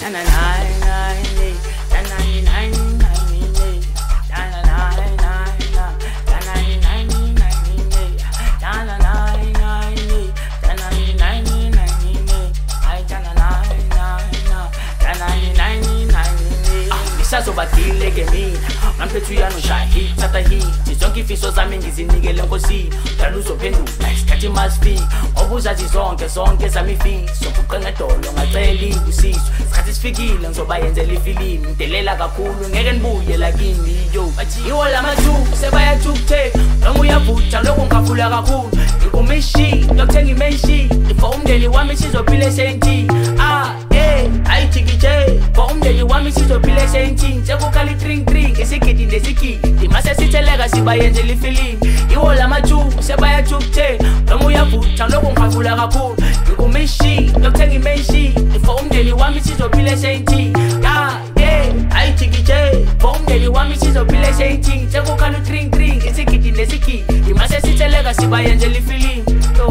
Sazobathile ke mina ngamphethu uyanosha hit tata hit zonke ifiso zami ngizinikele enkosini dala uzophendula isikhathi must be obuzazi zonke zami ifiso uqenga edolo ngacela usizo isikhathi sifikile ngizobayenzela ifilimu ngidelela kakhulu ngeke nibuye la kimi yo bathi iwo lamathu sebayathukutheka noma uyavutha lokho ngikafula kakhulu ngikumishi ngiyokuthenga imenshi for umndeni wami sizophila senti ayithikije for umndeni wami sizophila senti sekukhala i-drink isigidi nesigidi mase sitheleka sibayenzela ifilimu iwo lamathu sebayathukutheka noma uyavutha lokho ngikafula kakhulu ngikumishi ngiyokuthenga imenshi for umndeni wami sizophila senti ayithikije for umndeni wami sizophila senti sekukhala i-drink isigidi nesigidi mase sitheleka sibayenzela ifilimu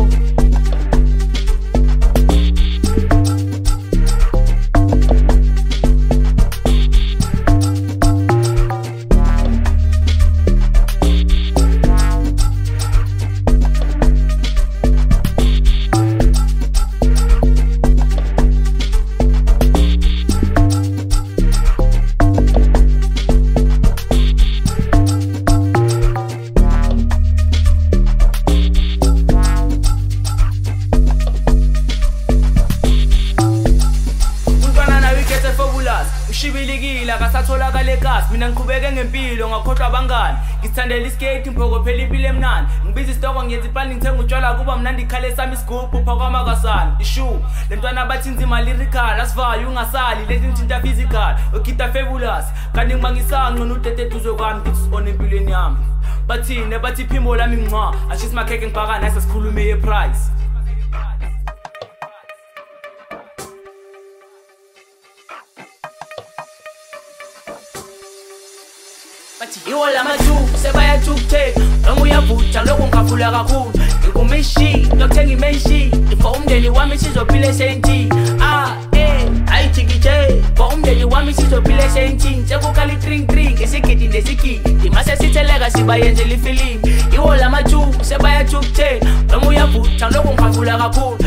ushibilikile akasatholakala ekhasi mina ngiqhubeke ngempilo ngakhohlwa abangani ngithandela iskate ngiphokophela impilo emnandi ngibiza isitoko ngiyenza iplan ngithenga utshwala kuba mnandi ikhale sami isigubhu uphakwamakasan ishu lentwana bathi nzima lyrical asivayo ungasali lezi nthinta physical ukita fabulous kanti ngibangisanga ngcono udede duzo kwami ngithi on empilweni yami bathine bathi phimbo lami ngcwa ashisa makheke ngibhaka nase sikhulume ye price bathi iwo lamathu sebayathukutheka noma uyavutha lokho ngikafula kakhulu ngikumishi ngiyokuthenga imenshi for umndeni wami sizophila senti ayithikije for umndeni wami sizophila senti sekukhala i-drink isigidi nesigidi mase sitheleka sibayenzela ifilimu iwo lamathu sebayathukutheka noma uyavutha lokho ngikafula kakhulu